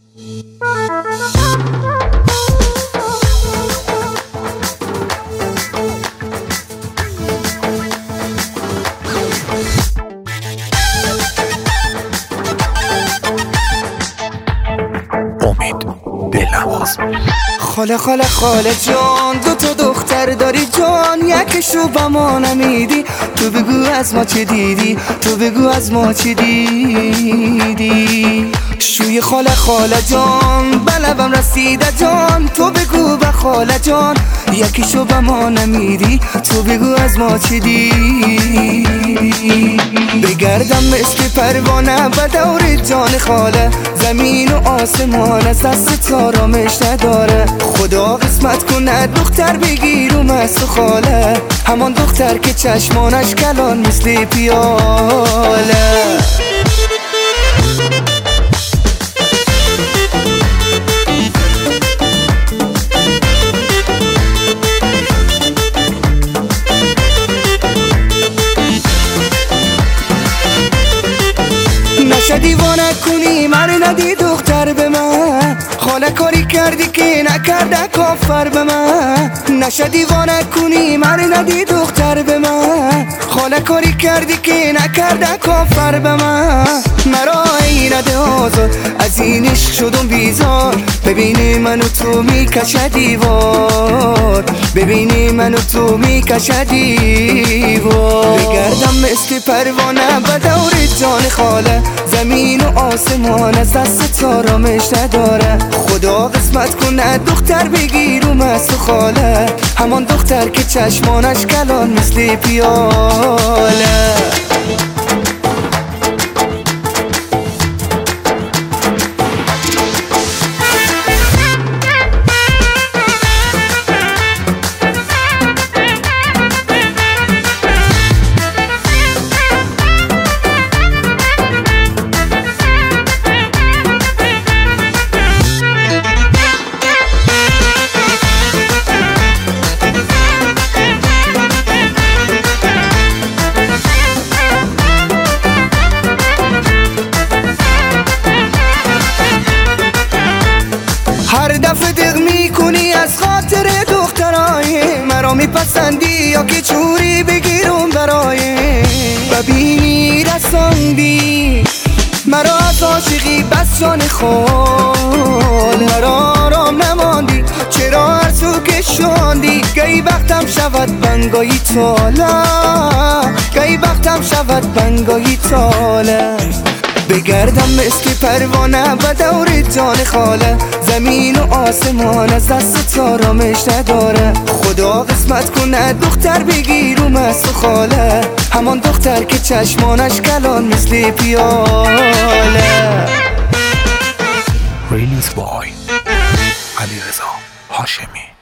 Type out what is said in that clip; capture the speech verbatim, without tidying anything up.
خاله خاله خاله جان، دو تا دختر داری جان، یکشو به ما نمیدی. تو بگو از ما چه دیدی، تو بگو از ما چه دیدی. شوی خاله خاله جان، به لبم رسیده جان، تو بگو به خاله جان، یکیشو به ما نمیدی. تو بگو از ما چه دیدی. بگردم مثل پروانه به دور جان خاله، زمین و آسمان از دست آرامش نداره. خدا قسمت کنه دختر بگیرم از تو خاله، همان دختر که چشمانش کلان مثل پیاله. نشه دیوانه کنی من ندی دختر به من، خاله کاری کردی که نکرده کافر به من. نشه دیوانه کنی من ندی دختر به من، خاله کاری کردی که نکرده کافر به من. مرا اینده آزار از این عشق شدم بیزار، ببینی منو تو میکشه دیوار، ببینی منو تو میکشه دیوار. بگردم مثل پروانه به دور جان خاله، زمین و آسمان از دست آرامش نداره. خدا قسمت کنه دختر بگیرم از تو خاله، همان دختر که چشمانش کلان مثل پیاله. هر دفعه دق میکنی از خاطر دخترای مرا میپسندی، یا که چوری بگیرم برای ببینی رساندی مرا از عاشقی بس جان خال. مرا آرام نماندی چرا هر سو کشاندی، گهی وقتم شود بنگایی تاله، گهی وقتم شود بنگایی تاله. بگردم مثل پروانه به دور جان خاله، زمین و آسمان از دست آرامش نداره. خدا قسمت کنه دختر بگیرم از تو خاله، همان دختر که چشمانش کلان مثل پیاله. ریلیز بای علیرضا هاشمی.